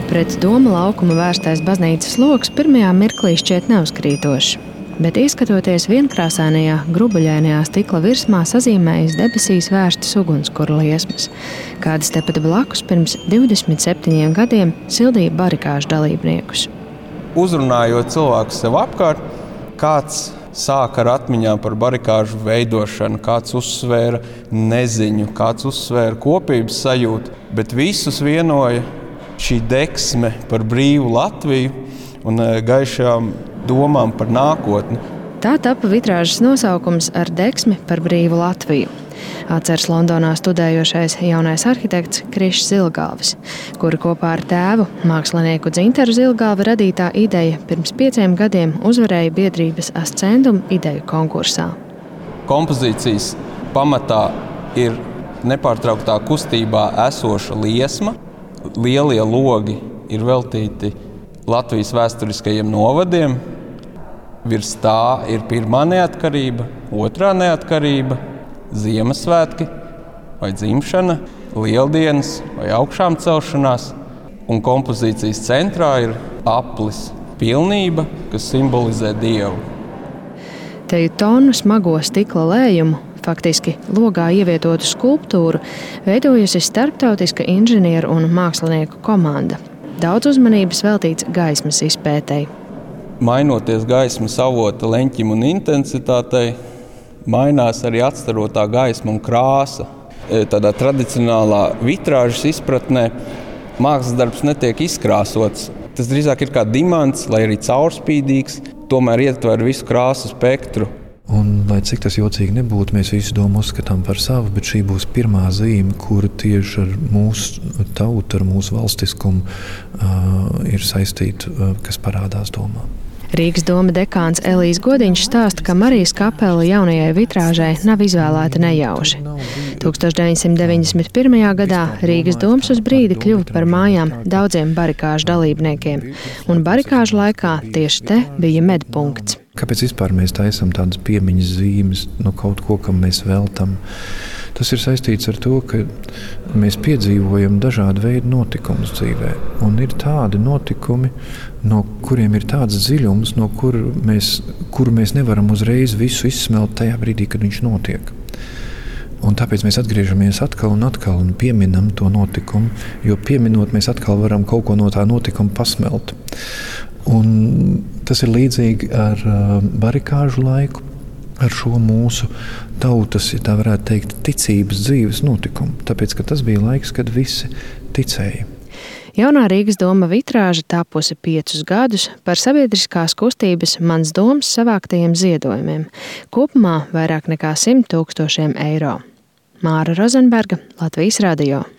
Pret Doma laukuma vērstais baznīcas logs pirmajā mirklī šķiet neuzkrītošs, bet ieskatoties vienkrāsainajā, grubuļainajā stikla virsmā sazīmējas debesīs vērstas ugunskura liesmas, kādas tepat blakus pirms 27 gadiem sildīja barikāžu dalībniekus. Uzrunājot cilvēkus sev apkārt, kāds sāka ar atmiņām par barikāžu veidošanu, kāds uzsvēra neziņu, kāds uzsvēra kopības sajūtu, bet visus vienoja šī deksme par brīvu Latviju un gaišām domām par nākotni. Tā tapa vitrāžas nosaukums Ar deksmi par brīvu Latviju. Atceras Londonā studējošais jaunais arhitekts Krišs Zilgalvis, kuru kopā ar tēvu, mākslinieku Dzintaru Zilgalvi radītā ideja pirms 5 gadiem uzvarēja biedrības Ascendum ideju konkursā. Kompozīcijas pamatā ir nepārtrauktā kustībā esoša liesma. Lielie logi ir veltīti Latvijas vēsturiskajiem novadiem. Virs tā ir pirmā neatkarība, otrā neatkarība, Ziemassvētki vai dzimšana, Lieldienas vai augšām celšanās. Un kompozīcijas centrā ir aplis, pilnība, kas simbolizē Dievu. Teju tonu smago stikla lējumu, faktiski logā ievietotu skulptūru, veidojusi starptautiska inženieru un mākslinieku komanda. Daudz uzmanības veltīts gaismas izpētei. Mainoties gaismas avota leņķim un intensitātei, mainās arī atstarotā gaisma un krāsa. Tādā tradicionālā vitrāžas izpratnē mākslas darbs netiek izkrāsots. Tas drīzāk ir kā dimants, lai arī caurspīdīgs, tomēr ietver visu krāsu spektru. Un, lai cik tas jocīgi nebūtu, mēs visu domu uzskatām par savu, bet šī būs pirmā zīme, kura tieši ar mūsu tautu, ar mūsu valstiskumu ir saistīta, kas parādās domā. Rīgas doma dekāns Elijas Godiņš stāsta, ka Marijas kapela jaunajai vitrāžai nav izvēlēta nejauši. 1991. gadā Rīgas domas uz brīdi kļuva par mājām daudziem barikāžu dalībniekiem, un barikāžu laikā tieši te bija medpunkts. Kāpēc vispār mēs taisam tādas piemiņas zīmes no kaut ko, kam mēs veltam? Tas ir saistīts ar to, ka mēs piedzīvojam dažādu veidu notikumus dzīvē. Un ir tādi notikumi, no kuriem ir tāds dziļums, no kuru mēs nevaram uzreiz visu izsmelt tajā brīdī, kad viņš notiek. Un tāpēc mēs atgriežamies atkal un pieminam to notikumu, jo pieminot mēs atkal varam kaut ko no tā notikuma pasmelt. Un tas ir līdzīgi ar barikāžu laiku, ar šo mūsu tautas, ja tā varētu teikt, ticības dzīves notikumu. Tāpēc, ka tas bija laiks, kad visi ticēja. Jaunā Rīgas doma vitrāža tapusi 5 gadus par sabiedriskās kustības Mans domas savāktajiem ziedojumiem. Kopumā vairāk nekā 100 000 eiro. Māra Rozenberga, Latvijas radio.